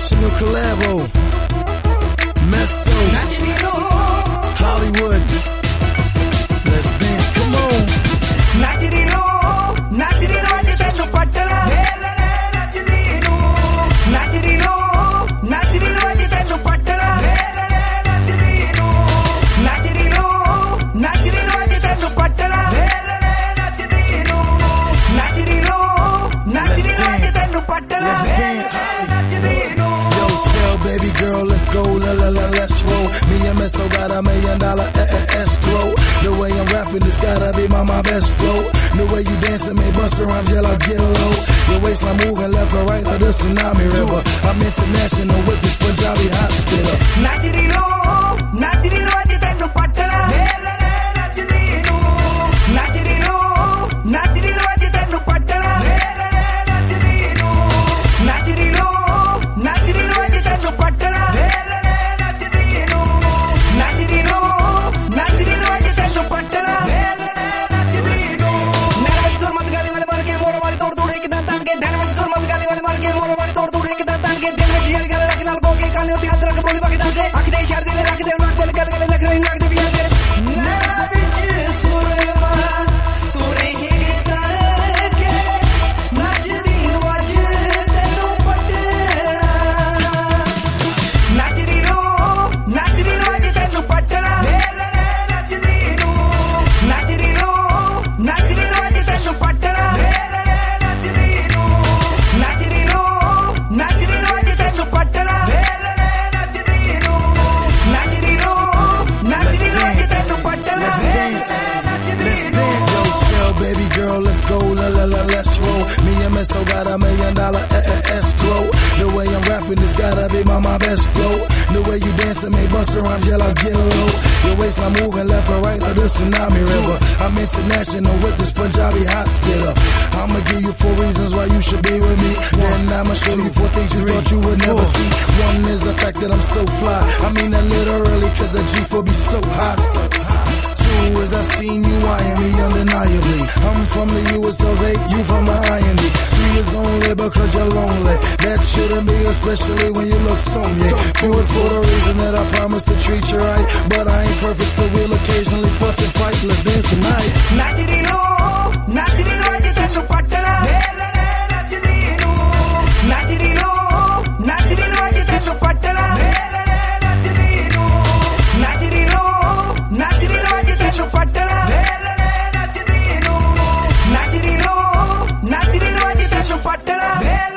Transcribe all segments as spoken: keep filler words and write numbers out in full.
international collabo. Meso, Hollywood. Let's dance, come on. Nachirino, Nachirino, Nachirino, Patala. Nachirino, Nachirino, Nachirino, Nachirino, Patala. Nachirino, Nachirino, Nachirino, Nachirino, Patala. Nachirino, Nachirino, Nachirino, Nachirino, Patala. Nachirino. Yo, tell baby girl, let's go, la la la, let's roll. Me and Meso got a million dollar escrow. The way I'm rapping, it's gotta be my, my best flow. The way you dancing, me bust around, yeah, I get low. Your waistline moving left or right like the tsunami river. I'm international with this Punjabi hot spitter. Nachirino, Nachirino, Nachirino, Patala. Nachirino, Nachirino, Nachirino, Nachirino, Patala. Nachirino, Nachirino, Nachirino, Nachirino, Patala. Nachirino, Nachirino, Nachirino, Nachirino, Patala. Nachirino. Nana sur mat gali wale mar ke moro wale tod tod ek dan ke nana sur mat gali wale mar ke moro wale tod tod ek dan ke dil mein jiyar gal lag nal ko ke kan uti hadra ke boli bagi dan ke ak de shar de lag de lag de gal gal lag rein lag de biya de nana bich surma tore he ta ke nachirino aj tenu patela nachirino nachirino aj tenu patela nachirino nachirino nachirino aj tenu patela nachirino nachirino nachirino aj tenu patela nachirino nachirino nachirino aj tenu patela Let's dance, let's dance. Yo, tell baby girl, let's go, la la la, let's roll. Me and Meso got a million dollar escrow. The way I'm rapping, it's gotta be my, my best flow. The way you dancing, me bust around, yeah, I get low. Your waistline moving left or right like the tsunami river. I'm international with this Punjabi hot spitter. I'ma give you four reasons why you should be with me. Then I'ma show you four things you thought you would never see. One is the fact that I'm so fly. I mean that literally, cause the G four be so hot. Two is I seen you eyeing me undeniably. I'm from the U S of A, you from the I N D. Three is only because you're lonely. That shouldn't be, especially when you look so me. Four is for the reason that I promise to treat you right. But I ain't perfect, so we'll occasionally fuss and fight. Let's dance tonight. Nachirino, Nachirino, aj tenu patala. Nachirino, Nachirino, Nachirino, aj tenu patala. Nachirino, Nachirino, Nachirino, aj tenu patala. Nachirino, Nachirino, Nachirino, aj tenu patala.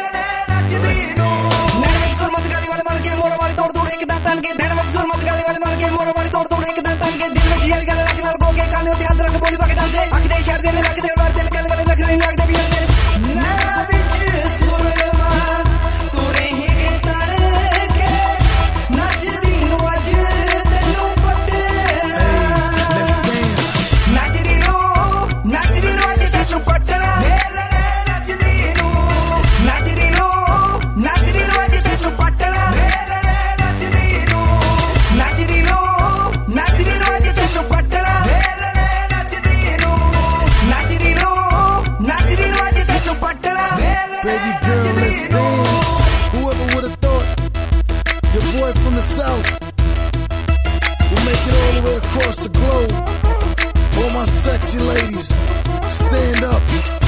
Nachirino. Nana sur mat gali wale mar ke moro wale tod tod ek dan ke nana sur mat gali wale mar ke moro wale tod tod ek dan ke dil mein jiyar gal lag nal ko ke kan uti hadra ke boli bagi dan ke ak de shar de lag de war de gal gal lag rein lag de biya de nana bich surma tore he ta ke nachirino aj tenu patela Let's dance. Nachirino, Nachirino, aj tenu patela. Nachirino, Nachirino, Nachirino, aj tenu patela. Nachirino, Nachirino, Nachirino, aj tenu patela. Nachirino, Nachirino, Nachirino, aj tenu patela. Baby girl, let's dance. Whoever would've thought your boy from the south will make it all the way across the globe. All my sexy ladies, stand up.